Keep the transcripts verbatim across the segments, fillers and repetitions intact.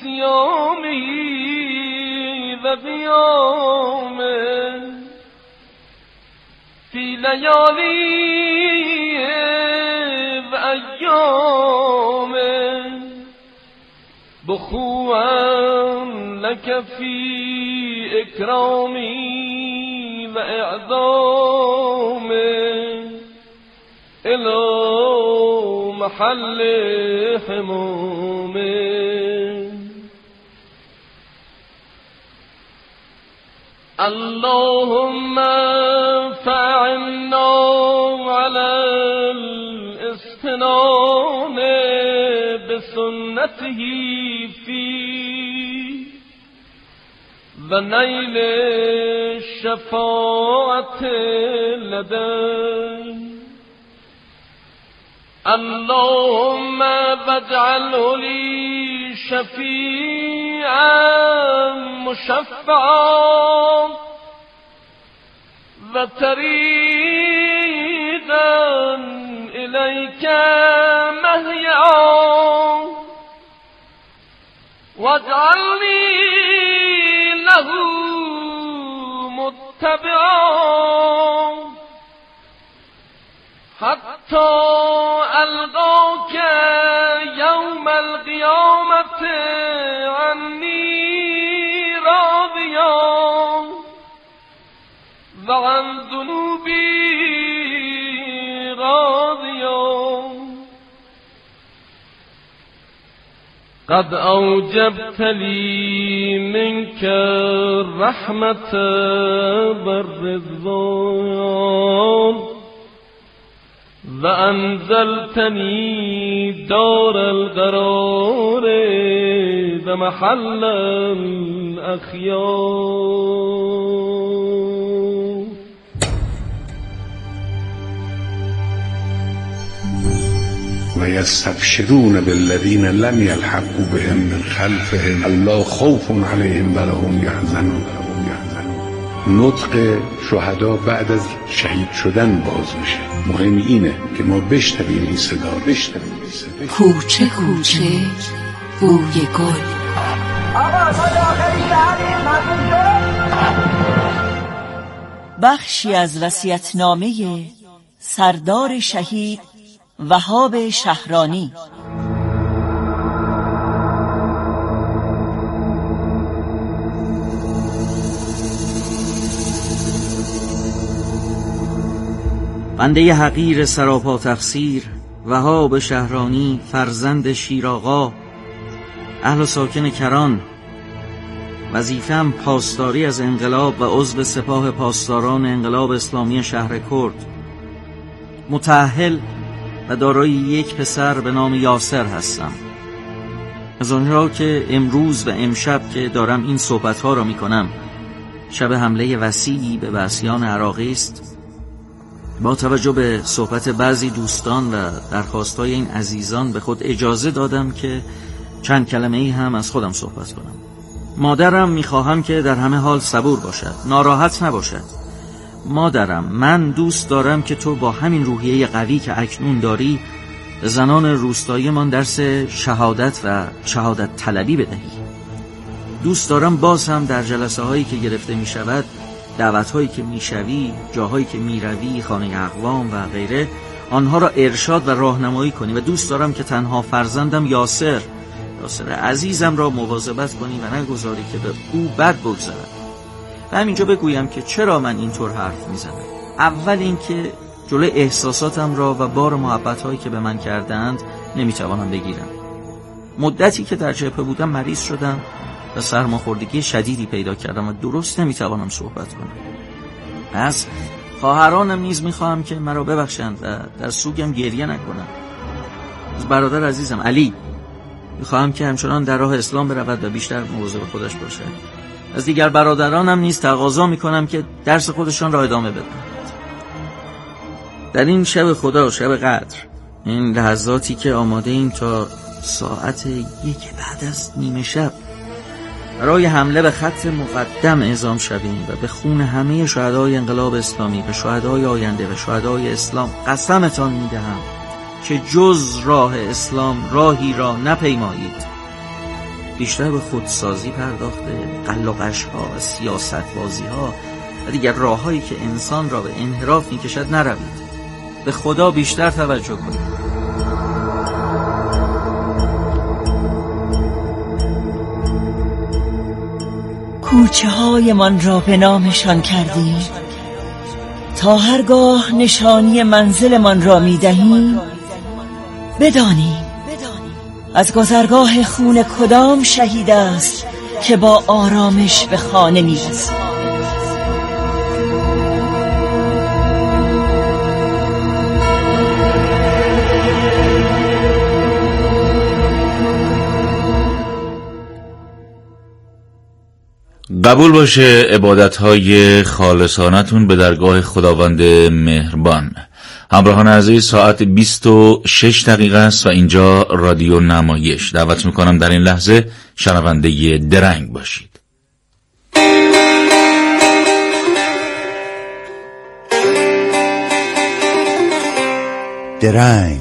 صيامه وقيامه في ليالي وأيامه بخوا لك في إكرامي وإعظامه إلى محل حمومه اللهم فعنا على الاستنان بسنته فيه ونيل الشفاعة لديه اللهم واجعله لي شفيعا مشفعا وطريقا إليك مهيعا واجعلني له متبعا حتى ألقاك يوم القيامة عني راضيا وعن ذنوبي راضيا قد أوجبت لي منك الرحمة والرضوان وأنزلتني دار القرار ومحل الأخيار ويستبشرون بالذين لم يلحقوا بهم من خلفهم ألا خوف عليهم ولا هم يحزنون. نطق شهدا بعد از شهید شدن باز میشه. مهم اینه که ما بشنویم این صدا، بشنویم این صدا. کوچه کوچه بوی گل. بخشی از وصیت‌نامه سردار شهید وهاب شهرانی. بنده حقیر سراپا تقصیر وهاب شهرانی، فرزند شیراغا، اهل و ساکن کران. وظیفه‌ام پاسداری از انقلاب و عضو سپاه پاسداران انقلاب اسلامی شهر کرد. متأهل و دارای یک پسر به نام یاسر هستم. از آنجا که امروز و امشب که دارم این صحبت‌ها را می‌کنم شب حمله وسیعی به وحشیان عراقی است، با توجه به صحبت بعضی دوستان و درخواستای این عزیزان به خود اجازه دادم که چند کلمه ای هم از خودم صحبت کنم. مادرم میخواهم که در همه حال صبور باشد، ناراحت نباشد. مادرم، من دوست دارم که تو با همین روحیه قوی که اکنون داری به زنان روستایی من درس شهادت و شهادت طلبی بدهی. دوست دارم باز هم در جلسه هایی که گرفته می شود، دعوت هایی که می شوی، جاهایی که می روی، خانه اقوام و غیره، آنها را ارشاد و راهنمایی کنی. و دوست دارم که تنها فرزندم یاسر یاسر عزیزم را مواظبت کنی و نگذاری که به او بد بگذرد. و همینجا بگویم که چرا من اینطور حرف می زنم. اول اینکه جلوی احساساتم را و بار محبت هایی که به من کردند نمی توانم بگیرم. مدتی که در جبهه بودم مریض شدم و سرماخوردگی شدیدی پیدا کردم و درست نمیتوانم صحبت کنم. پس خواهرانم نیز میخواهم که مرا ببخشند و در سوگم گریه نکنند. از برادر عزیزم علی میخواهم که همچنان در راه اسلام برود و بیشتر مواظب خودش باشد. از دیگر برادرانم نیز تقاضا میکنم که درس خودشان را ادامه بدند. در این شب خدا، شب قدر، این لحظاتی که آماده ایم تا ساعت یک بعد از نیمه شب برای حمله به خط مقدم اعزام شویم و به خون همه شهدای انقلاب اسلامی و شهدای آینده و شهدای اسلام قسمتان میدهم که جز راه اسلام راهی را نپیمایید. بیشتر به خودسازی پرداخته، قل و قش ها و سیاست بازی ها و دیگر راههایی که انسان را به انحراف میکشد نروید. به خدا بیشتر توجه کنید. کوچه های من را به نامشان کردیم، تا هرگاه نشانی منزل من را می دهیم بدانیم از گذرگاه خون کدام شهید است که با آرامش به خانه می رسید. قبول باشه عبادت‌های خالصانتون به درگاه خداوند مهربان. همراهان عزیز، ساعت بیست و شش دقیقه است و اینجا رادیو نمایش. دعوت میکنم در این لحظه شنونده درنگ باشید. درنگ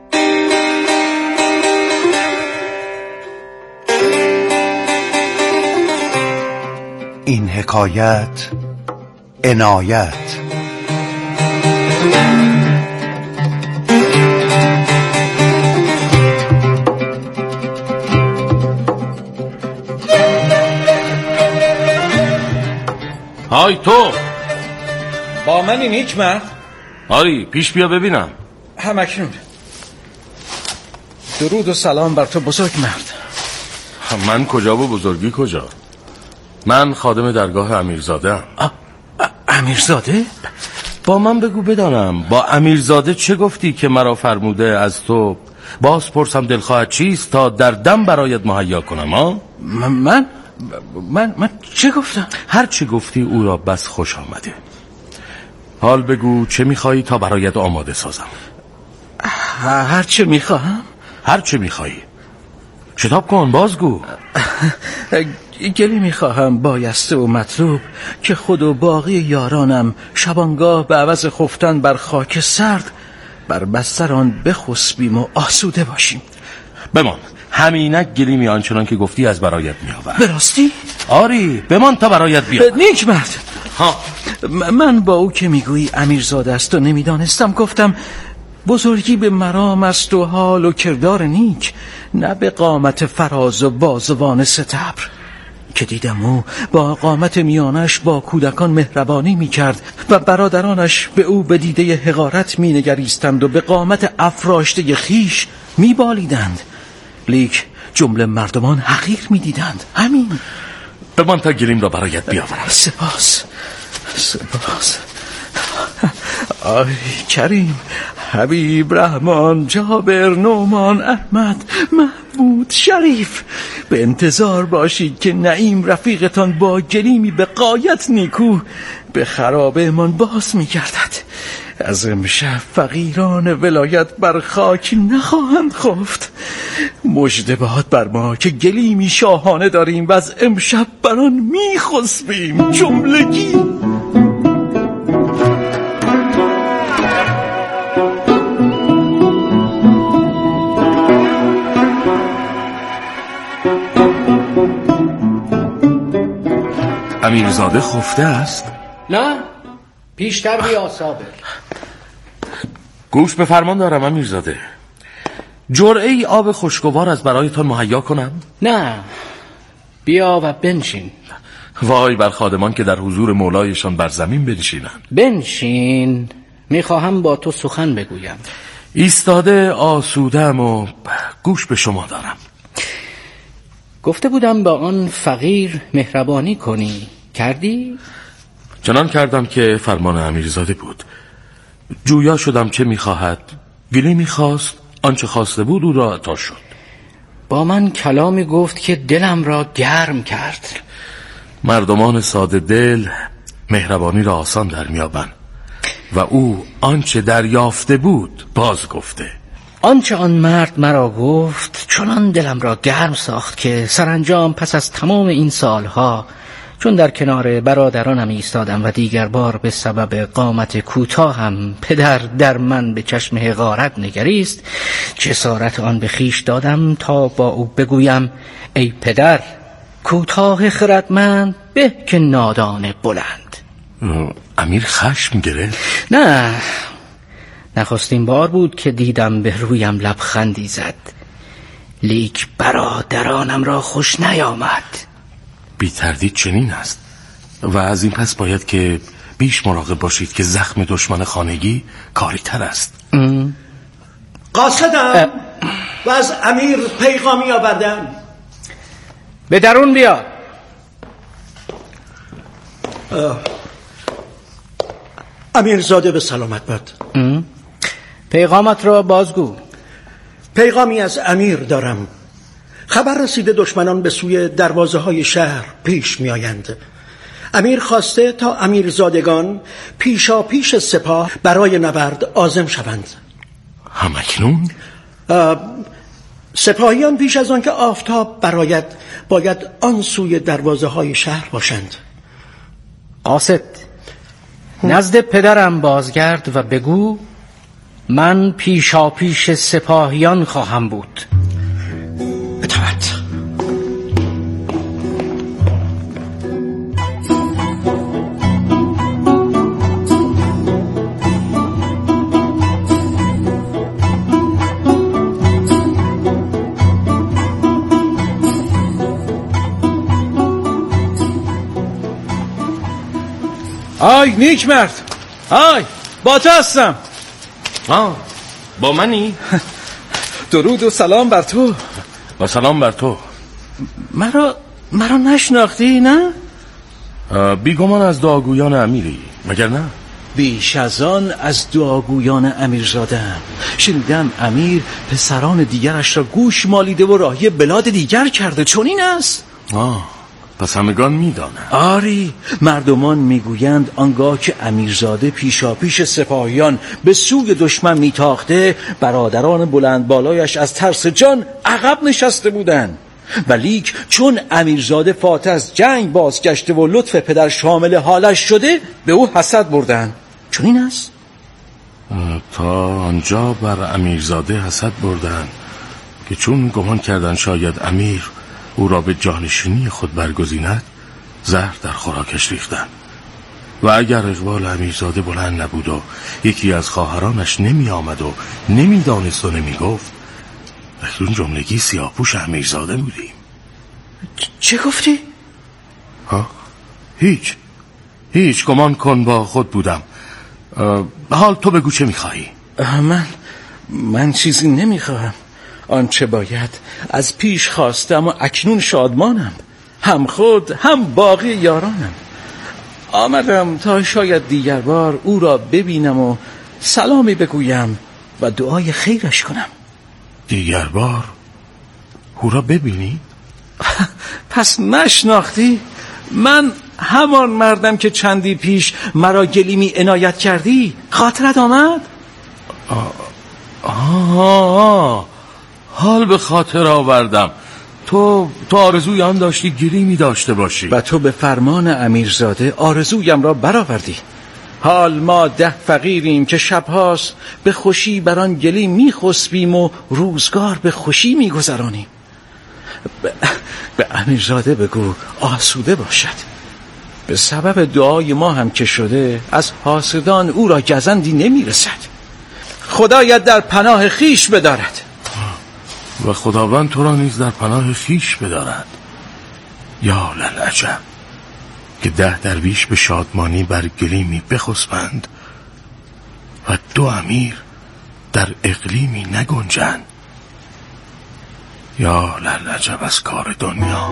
این حکایت عنایت. های تو با من این حکمت؟ آری پیش بیا ببینم. همکنون. درود و سلام بر تو بزرگ مرد. من کجا و بزرگی کجا؟ من خادم درگاه امیرزاده ام. امیرزاده؟ با من بگو بدانم با امیرزاده چه گفتی که مرا فرموده از تو باز پرسم دلخواهت چیست تا در دم برایت مهیا کنم؟ ها؟ من من من چه گفتم؟ هر چه گفتی او را بس خوش آمده. حال بگو چه میخوایی تا برایت آماده سازم؟ هر چه میخواهم؟ هر چه میخوایی. شتاب کن بازگو. گلی میخواهم بایسته و مطلوب که خود و باقی یارانم شبانگاه به عوض خفتن بر خاک سرد بر بستر آن بخسبیم و آسوده باشیم. بمان همینک گلیمی آنچنان که گفتی از برایت میآورم. به راستی؟ آری بمان تا برایت بیام. نیک مرد. ها من با او که میگویی امیرزاده است و نمیدانستم، گفتم بزرگی به مرام است و حال و کردار نیک، نه به قامت فراز و بازوان ستبر. که دیدم او با قامت میانش با کودکان مهربانی میکرد و برادرانش به او به دیده حقارت مینگریستند و به قامت افراشته خیش میبالیدند، لیک جمله مردمان حقیر میدیدند. همین. بمان تا گلیم را برایت بیاورم. سپاس سپاس. آی کریم، حبیب، رحمان، جابر، نومان، احمد، محمود، شریف، به انتظار باشید که نعیم رفیقتان با گلیمی به غایت نیکو به خرابه من باز می‌گردد. از امشب فقیران ولایت بر خاک نخواهند خفت. مژده باد بر ما که گلیمی شاهانه داریم و از امشب بر آن می‌خسبیم جملگی. امیرزاده خفته است؟ نه، پیشتر بیا صابر. گوش به فرمان دارم امیرزاده. جرعه ای آب خوشگوار از برایتان مهیا کنم؟ نه، بیا و بنشین. وای بر خادمان که در حضور مولایشان بر زمین بنشینند. بنشین، میخواهم با تو سخن بگویم. ایستاده آسودم و گوش به شما دارم. گفته بودم با آن فقیر مهربانی کنی، کردی؟ چنان کردم که فرمان امیرزاده بود. جویا شدم چه میخواهد. گلی میخواست، آنچه خواسته بود او را عطا شد. با من کلامی گفت که دلم را گرم کرد. مردمان ساده دل مهربانی را آسان در میابند و او آنچه دریافته بود باز گفته. آنچه آن مرد مرا گفت چنان دلم را گرم ساخت که سرانجام پس از تمام این سالها چون در کنار برادرانم ایستادم و دیگر بار به سبب قامت کوتاهم پدر در من به چشم حقارت نگریست، جسارت آن به خویش دادم تا با او بگویم ای پدر، کوتاه خردمند به که نادان بلند. امیر خشم گرفت؟ نه، نخستین بار بود که دیدم به رویم لبخندی زد، لیک برادرانم را خوش نیامد. بی تردید چنین است و از این پس باید که بیش مراقب باشید که زخم دشمن خانگی کاری تر است. قاصدم و از امیر پیغامی آوردم. به درون بیا. امیرزاده به سلامت باد. پیغامت را بازگو. پیغامی از امیر دارم. خبر رسیده دشمنان به سوی دروازه های شهر پیش می آیند. امیر خواسته تا امیرزادگان پیشا پیش سپاه برای نبرد عازم شوند. همکنون؟ سپاهیان پیش از آن که آفتاب برآید باید آن سوی دروازه های شهر باشند. قاصد، نزد پدرم بازگرد و بگو من پیشا پیش سپاهیان خواهم بود. اطاعت. آی نیک مرد، آی با تو هستم. آه با منی؟ درود و سلام بر تو. و سلام بر تو. مرا مرا نشناختی نه؟ بیگمان از دعاگویان امیری مگر نه؟ بیش از آن از دعاگویان امیرزاده‌ام. شنیدم امیر پسران دیگرش را گوش مالیده و راهی بلاد دیگر کرده، چون این است؟ آه پس همگان میدانند. آری، مردمان میگویند آنگاه که امیرزاده پیشا پیش سپاهیان به سوی دشمن میتاخته، برادران بلند بالایش از ترس جان عقب نشسته بودند. ولیک چون امیرزاده فاتح از جنگ بازگشته و لطف پدر شامل حالش شده، به او حسد بردند. چون این است؟ تا آنجا بر امیرزاده حسد بردند که چون گمان کردند شاید امیر او را به جانشینی خود برگزیند، زهر در خوراکش ریختند. و اگر اقبال امیرزاده بلند نبود و یکی از خواهرانش نمی آمد و نمی دانست و نمی گفت، اکنون جملگی سیاه‌پوش امیرزاده بودیم. چه گفتی؟ ها؟ هیچ هیچ گمان کن با خود بودم. حال تو بگو چه میخواهی؟ من من چیزی نمیخواهم. آنچه باید از پیش خواستم و اکنون شادمانم، هم خود هم باقی یارانم. آمدم تا شاید دیگر بار او را ببینم و سلامی بگویم و دعای خیرش کنم. دیگر بار او را ببینی؟ پس نشناختی؟ من همان مردم که چندی پیش مرا گلیمی عنایت کردی، خاطرت آمد؟ آه آه آه حال به خاطر آوردم. تو تو آرزوی آن داشتی گلیمی داشته باشی و تو به فرمان امیرزاده آرزویم را برآوردی. حال ما ده فقیریم که شبهاست به خوشی بران گلیم میخسبیم و روزگار به خوشی میگذرانیم. به, به امیرزاده بگو آسوده باشد. به سبب دعای ما هم که شده از حاسدان او را گزندی نمیرسد. خدایت در پناه خیش بدارد. و خداوند تو را نیز در پناه خیش بدارد. یا للعجب که ده درویش به شادمانی بر گلیمی بخسبند و دو امیر در اقلیمی نگنجند. یا للعجب از کار دنیا.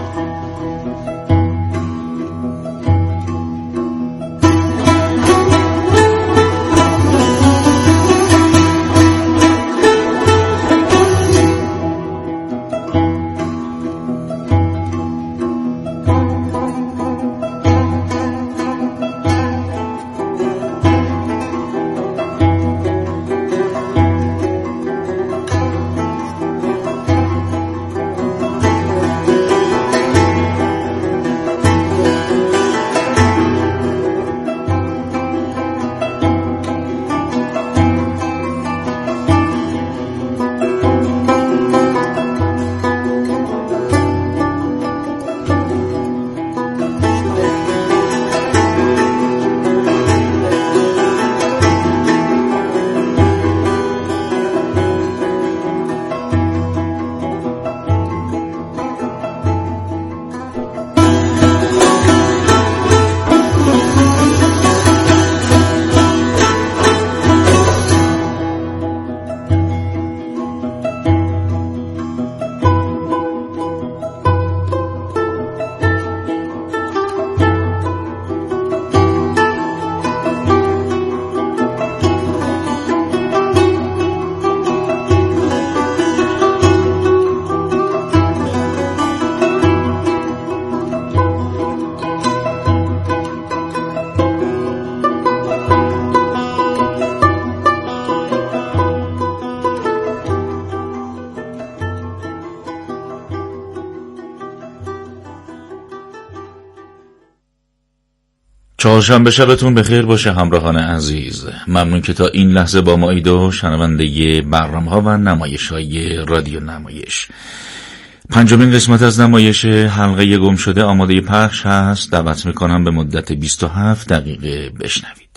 چهارشنبه شبتون بخیر باشه همراهان عزیز. ممنون که تا این لحظه با ما اید و شنونده برنامه‌ها و نمایش‌های رادیو نمایش. پنجمین قسمت از نمایش حلقه گم شده آماده پخش هست. دعوت میکنم به مدت بیست و هفت دقیقه بشنوید.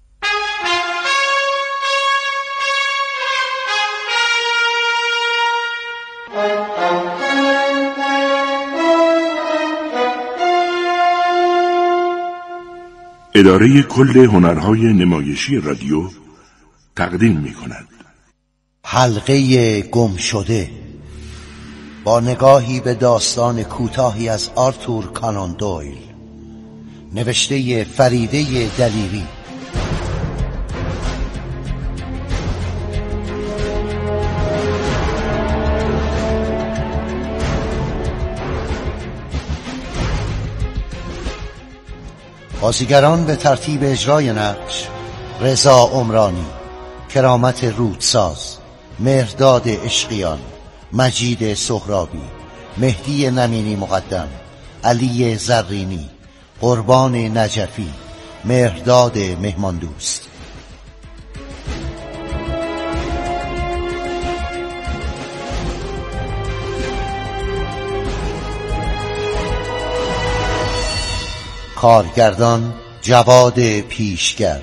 اداره کل هنرهای نمایشی رادیو تقدیم می کند حلقه گم شده، با نگاهی به داستان کوتاهی از آرتور کانان دویل، نوشته فریده دلیری. بازیگران به ترتیب اجرای نقش: رضا عمرانی، کرامت رودساز، مهرداد عشقیان، مجید سهرابی، مهدی نمینی مقدم، علی زرینی، قربان نجفی، مهرداد مهماندوست. کارگردان جواد پیشگر،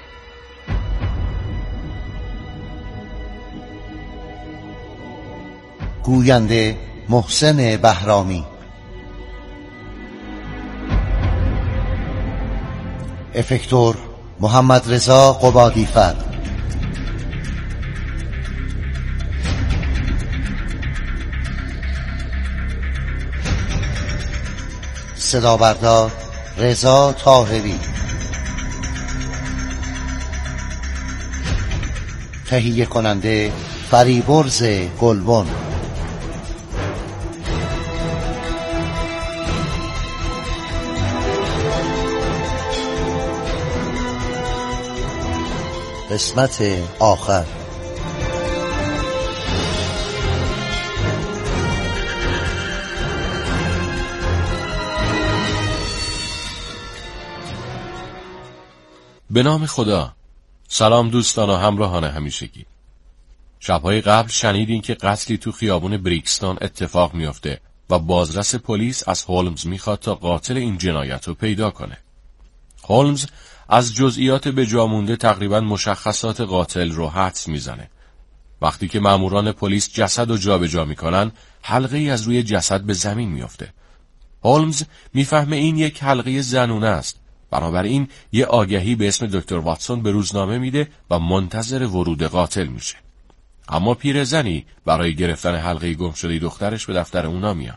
گوینده محسن بهرامی، افکتور محمد رضا قبادیفر، صدا بردار رضا طاهری، تهیه کننده فریبرز گلبن. قسمت آخر. به نام خدا. سلام دوستان و همراهان همیشگی. شبهای قبل شنیدین که قتلی تو خیابون بریکستون اتفاق میفته و بازرس پلیس از هولمز میخواد تا قاتل این جنایت رو پیدا کنه. هولمز از جزئیات به جا مونده تقریباً مشخصات قاتل رو حدس میزنه. وقتی که ماموران پلیس جسد رو جابجا میکنن، حلقه ای از روی جسد به زمین میفته. هولمز میفهمه این یک حلقه زنونه است. بنابراین یه آگهی به اسم دکتر واتسون به روزنامه میده و منتظر ورود قاتل میشه. اما پیرزنی برای گرفتن حلقه گم شده دخترش به دفتر اونا میاد.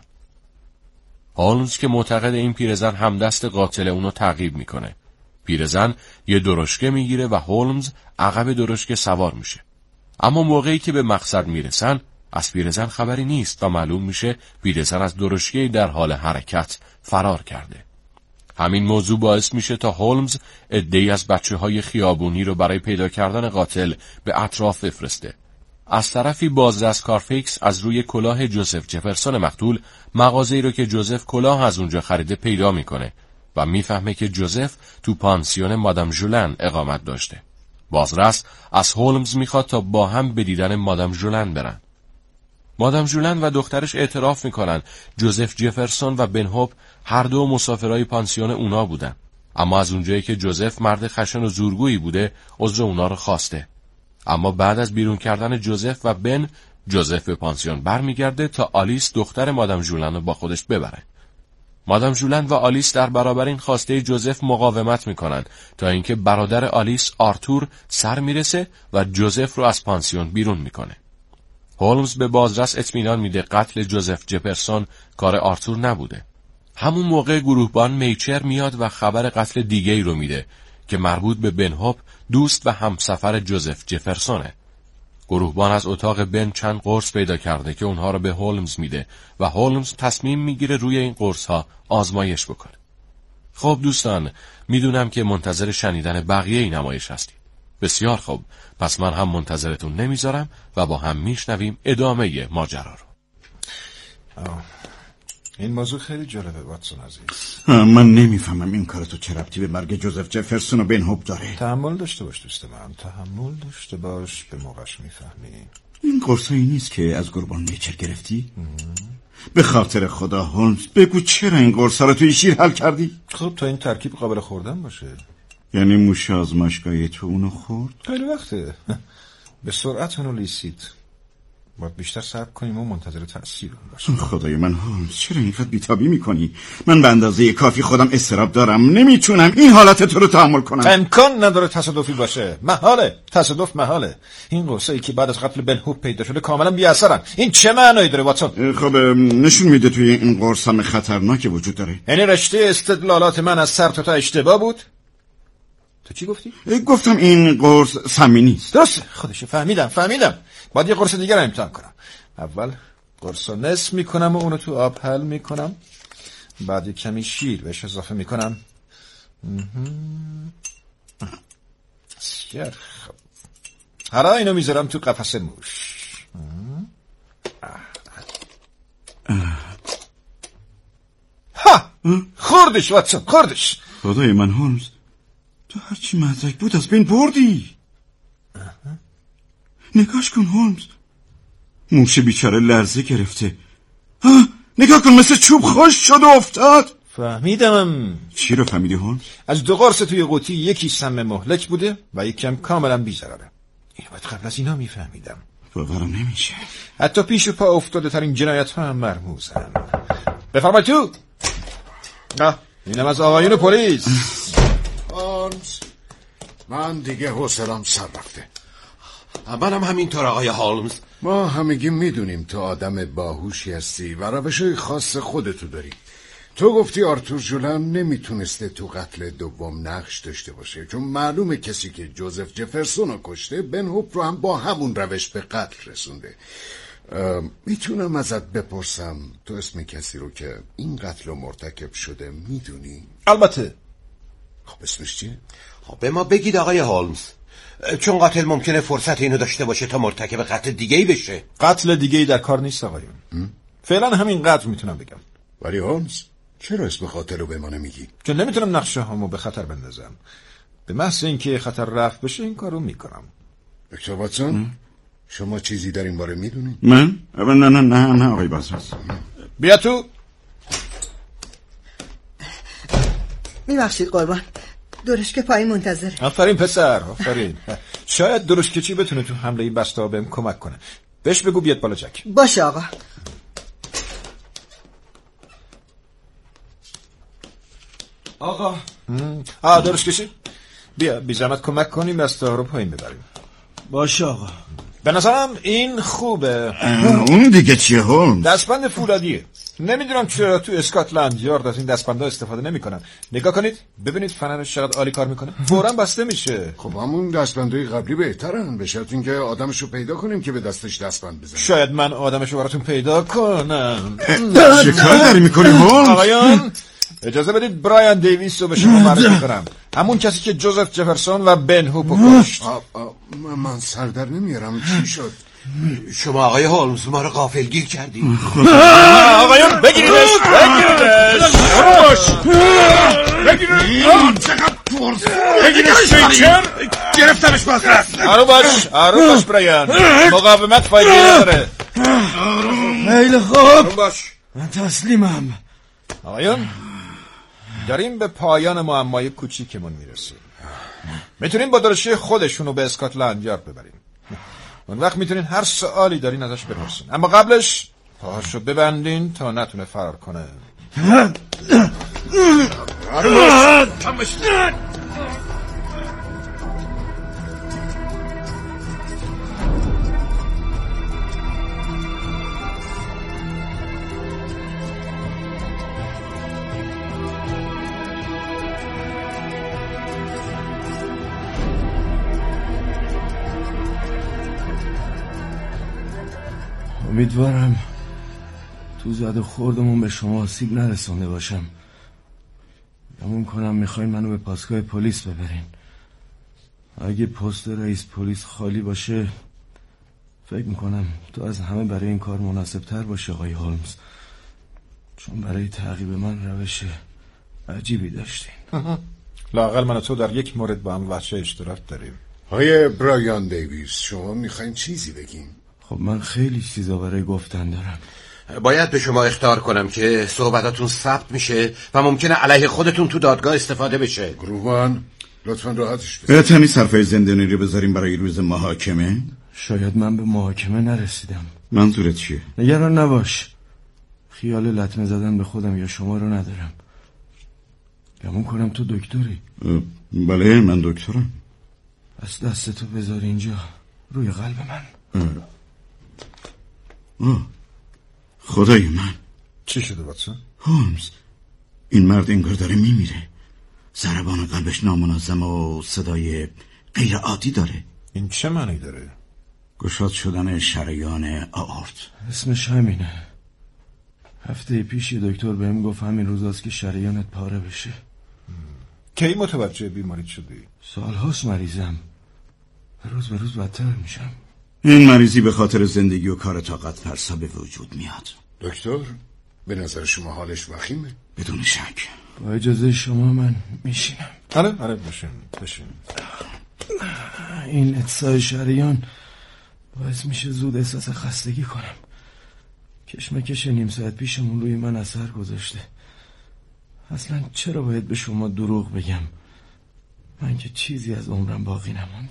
هولمز که معتقد این پیرزن همدست قاتل اونو تعقیب میکنه. پیرزن یه درشکه میگیره و هولمز عقب درشکه سوار میشه. اما موقعی که به مقصد میرسن از پیرزن خبری نیست و معلوم میشه پیرزن از درشکه در حال حرکت فرار کرده. همین موضوع باعث میشه تا هولمز عده‌ای از بچه‌های خیابونی رو برای پیدا کردن قاتل به اطراف بفرسته. از طرفی بازرس کارفیکس از روی کلاه جوزف جفرسون مقتول مغازه‌ای رو که جوزف کلاه از اونجا خریده پیدا میکنه و میفهمه که جوزف تو پانسیون مادام ژولن اقامت داشته. بازرس از هولمز میخواد تا با هم به دیدن مادام ژولن برن. مادام ژولن و دخترش اعتراف میکنن جوزف جفرسون و بن هوپ هر دو مسافرای پانسیون اونا بودن. اما از اونجایی که جوزف مرد خشن و زورگویی بوده عذر اونا رو خواسته. اما بعد از بیرون کردن جوزف و بن، جوزف به پانسیون برمیگرده تا آلیس دختر مادام ژولن رو با خودش ببره. مادام ژولن و آلیس در برابر این خواسته جوزف مقاومت میکنن تا اینکه برادر آلیس آرتور سر میرسه و جوزف رو از پانسیون بیرون میکنه. هولمز به بازرس اطمینان میده قتل جوزف جپرسون کار آرتور نبوده. همون موقع گروهبان میچر میاد و خبر قتل دیگه‌ای رو میده که مربوط به بن هوپ، دوست و همسفر جوزف جفرسونه. گروهبان از اتاق بن چند قرص پیدا کرده که اونها رو به هولمز میده و هولمز تصمیم میگیره روی این قرص ها آزمایش بکنه. خب دوستان، میدونم که منتظر شنیدن بقیه این نمایش هستید. بسیار خوب، پس من هم منتظرتون نمیذارم و با هم میشنویم ادامه ماجرا رو. این موضوع خیلی جالبه واتسون عزیز. من نمیفهمم این کار تو چه ربطی به مرگ جوزف جفرسون و بنهوپ داره. تحمل داشته باش دوست من، تحمل داشته باش، به موقعش میفهمی. این قرصایی نیست که از قربان نیچر گرفتی؟ به خاطر خدا هولمز بگو چرا این قرصا رو توی شیر حل کردی؟ خب تا این ترکیب قابل خوردن باشه. یعنی موش آزمایشگاهی تو اونو خورد؟ خیلی وقته. به سرعت اونو لیسید. باید بیشتر صبر کنیم و منتظر تأثیر اون باشیم. خدای من هولمز چرا اینقدر بیتابی میکنی؟ من به اندازه کافی خودم استراب دارم، نمیتونم این حالت تو رو تحمل کنم. امکان نداره تصادفی باشه. محاله. تصادف محاله. این قرصایی که بعد از قتل بنهوپ پیدا شده کاملا بی اثرن. این چه معنایی داره واتسون؟ خب نشون میده توی این قرص هم خطرناکی وجود داره. یعنی رشته استدلالات من از سر تا تا اشتباه بود؟ تو چی گفتی؟ گفتم این قرص سمی نیست. درسته. خودش فهمیدم فهمیدم. باید یه قرص دیگر رو امتحان کنم. اول قرص رو نصف میکنم و اونو تو آب حل میکنم، بعد کمی شیر بهش اضافه میکنم. بسیار خب. حالا اینو میذارم تو قفسه موش. ها خوردش واتسون، خوردش. خدای من هولمز تو هرچی مدرک بود از بین بردی. نگاش کن هولمز، موش بیچاره لرزه گرفته. ها نگاه کن مثل چوب خوش شد و افتاد. فهمیدم. چی رو فهمیدی هولمز؟ از دو قرص توی قوطی یکی سم مهلک بوده و یکی هم کاملا بی ضرره. اینو باید قبل از اینا میفهمیدم. باورم نمیشه. حتی پیش و پا افتاده ترین جنایت ها هم مرموزن. بفرمایید تو. نه اینم از آقایون پلیس. هولمز من دیگه حوصله‌ام سر رفته. منم همینطور آقای هولمز. ما همگی میدونیم تو آدم باهوشی هستی و روشای خاص خودتو داری. تو گفتی آرتور جولان نمیتونسته تو قتل دوم نقش داشته باشه چون معلومه کسی که جوزف جفرسون رو کشته بنهوپ رو هم با همون روش به قتل رسونده. میتونم ازت بپرسم تو اسم کسی رو که این قتل مرتکب شده میدونی؟ البته. خب اسمش چیه؟ خب به ما بگید آقای هولمز، چون قاتل ممکنه فرصت اینو داشته باشه تا مرتکب قتل دیگه‌ای بشه. قتل دیگه‌ای در کار نیست آقایون. فعلا همین قدر میتونم بگم. ولی هولمز چرا اسم قاتل رو به ما نمیگی؟ چون نمیتونم نقشه هامو به خطر بندازم. به محض اینکه خطر رفع بشه این کارو میکنم. دکتر واتسون شما چیزی در این باره میدونید؟ من؟ نه نه نه نه آقای بازرس. بیا تو. میبخشید قربان، درشکه پایی منتظره. آفرین پسر، آفرین. شاید درشکه چی بتونه تو حمله این بسته ها بهم کمک کنه. بهش بگو بیاد بالا جک. باشه آقا. آقا آه درشکه چی؟ بیا بی زحمت کمک کنیم بسته ها رو پایین ببریم. باشه آقا. به نظرم این خوبه. اون دیگه چیه هولمز؟ دستبند فولادیه. نمیدونم چرا تو اسکاتلند یارد از این دستبندها استفاده نمیکنن. نگاه کنید ببینید فنرش چقدر عالی کار میکنه. فوراً بسته میشه. خب همون دستبندهای قبلی بهترن، به شرط اینکه آدمشو پیدا کنیم که به دستش دستبند بزنیم. شاید من آدمشو براتون پیدا کنم. چه کار داری میکنی هولمز؟ آقایان اجازه بدید برایان دیویس رو به شما معرفی کنم. همون کسی که جوزف جفرسون و بنهوپ کشت. من سر در نمیارم. چی شد؟ شما آقای هولمز ما رو غافلگیر کردی. آقایان بگیریدش بگیریدش بگیریدش. چقدر پرس بگیریدش. گرفتمش بازرس. آروم باش آروم باش برایان، مقاومت فایده نداره. خیلی خوب آروم باش. من تسلیمم. آقایان داریم به پایان معمای کوچیکمون میرسیم. میتونیم با درشه خودشونو به اسکاتلند یارد ببریم. اون وقت میتونین هر سوالی دارین ازش بپرسین، اما قبلش پاهاشو ببندین تا نتونه فرار کنه. امیدوارم تو زد خوردمون به شما آسیب نرسونده باشم. گمون کنم میخواین منو به پاسگاه پلیس ببرین. اگه پست رئیس پلیس خالی باشه فکر میکنم تو از همه برای این کار مناسب تر باشه آقای هولمز. چون برای تعقیب من روش عجیبی داشتین. لااقل من و تو در یک مورد با هم وجه اشتراک داریم. های برایان دیویس، شما میخواین چیزی بگین؟ خب من خیلی چیزا برای گفتن دارم. باید به شما اخطار کنم که صحبتاتون ثبت میشه و ممکنه علیه خودتون تو دادگاه استفاده بشه. گروهبان لطفاً راحتش بزن. باید همین صرفه زندانی رو بذاریم برای روز محاکمه؟ شاید من به محاکمه نرسیدم. منظورت چیه؟ نگران نباش، خیال لطمه زدن به خودم یا شما رو ندارم. گمون کنم تو دکتری؟ بله من دکترم. بس دستتو بذار اینجا روی قلب من. آه. خدای من، چی شده واتسون؟ هولمز، این مرد انگار داره میمیره. ضربان قلبش نامنظم و صدای غیر عادی داره. این چه معنی داره؟ گشاد شدن شریان آورت. اسمش همینه. هفته پیش دکتر بهم گفت همین روزاست که شریانت پاره بشه. کی متوجه بیماری شدی؟ سالهاست مریضم، روز به روز بدتر میشم. این مریضی به خاطر زندگی و کار طاقت فرسا به وجود میاد. دکتر، به نظر شما حالش وخیمه؟ بدون شک. با اجازه شما من میشینم. آره آره بشین بشین. این اتصال شریان باعث میشه زود احساس خستگی کنم. کشمکش نیم ساعت پیشمون روی من اثر گذاشته. اصلا چرا باید به شما دروغ بگم؟ من که چیزی از عمرم باقی نمونده.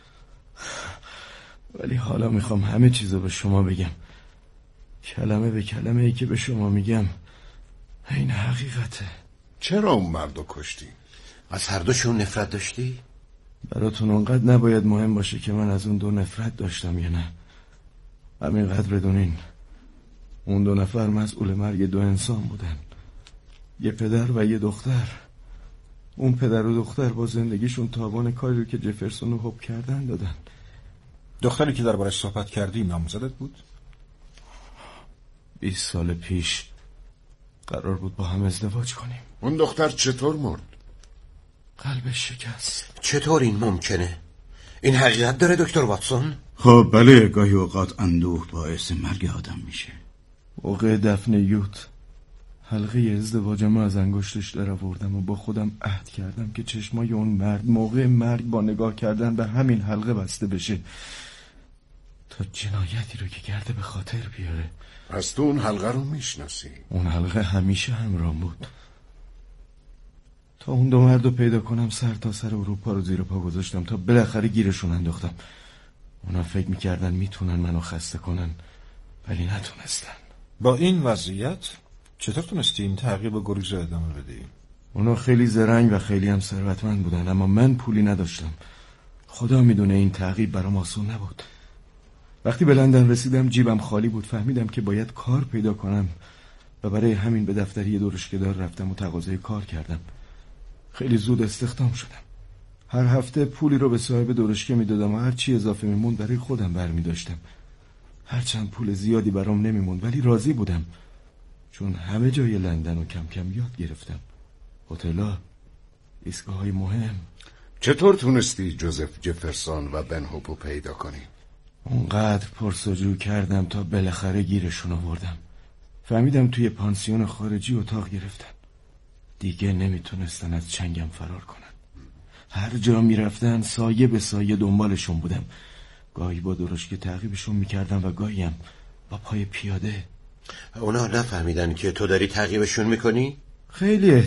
ولی حالا میخوام همه چیزو به شما بگم. کلمه به کلمه ای که به شما میگم این حقیقته. چرا اون مردو کشتی؟ از هر دوشون نفرت داشتی؟ براتون اونقدر نباید مهم باشه که من از اون دو نفرت داشتم یا نه. همینقدر بدونین اون دو نفر مسئول مرگ دو انسان بودن، یه پدر و یه دختر. اون پدر و دختر با زندگیشون تاوان کاری رو که جفرسون رو حب کردن دادن. دختری که دربارش صحبت کردی نامزدت بود؟ بیست سال پیش قرار بود با هم ازدواج کنیم. اون دختر چطور مرد؟ قلبش شکست. چطور این ممکنه؟ این حقیقت داره دکتر واتسون؟ خب بله، گاهی اوقات اندوه باعث مرگ آدم میشه. موقع دفن یوت حلقه ازدواجم از انگشتش در آوردم و با خودم عهد کردم که چشمای اون مرد موقع مرگ با نگاه کردن به همین حلقه بسته بشه تا جنایتی رو که کرده به خاطر بیاره. پس تو اون حلقه رو میشناسی؟ اون حلقه همیشه همراهم بود. تا اون دو مرد رو پیدا کنم سر تا سر اروپا رو زیر پا گذاشتم تا بالاخره گیرشون انداختم. اونا فکر میکردن میتونن منو خسته کنن ولی نتونستن. با این وضعیت چطور تونستی این تعقیب و گریز ادامه بدی؟ اونا خیلی زرنگ و خیلی هم ثروتمند بودن اما من پولی نداشتم. خدا میدونه این تعقیب برام آسون نبود. وقتی به لندن رسیدم جیبم خالی بود. فهمیدم که باید کار پیدا کنم و برای همین به دفتری درشکه‌دار رفتم و تقاضای کار کردم. خیلی زود استخدام شدم. هر هفته پولی رو به صاحب درشکه میدادم و هر چی اضافه میموند برای خودم برمی داشتم. هرچند پول زیادی برام نمیموند ولی راضی بودم چون همه جای لندن رو کم کم یاد گرفتم. هتل‌ها، ایستگاه‌های مهم. چطور تونستی جوزف جفرسون و بن هوپو پیدا کنی؟ اونقدر پرسجو کردم تا بالاخره گیرشون آوردم. فهمیدم توی پانسیون خارجی اتاق گرفتن. دیگه نمیتونستن از چنگم فرار کنن. هر جا میرفتن سایه به سایه دنبالشون بودم. گاهی با درشکه تعقیبشون میکردم و گاهی هم با پای پیاده. اونا نفهمیدن که تو داری تعقیبشون میکنی؟ خیلی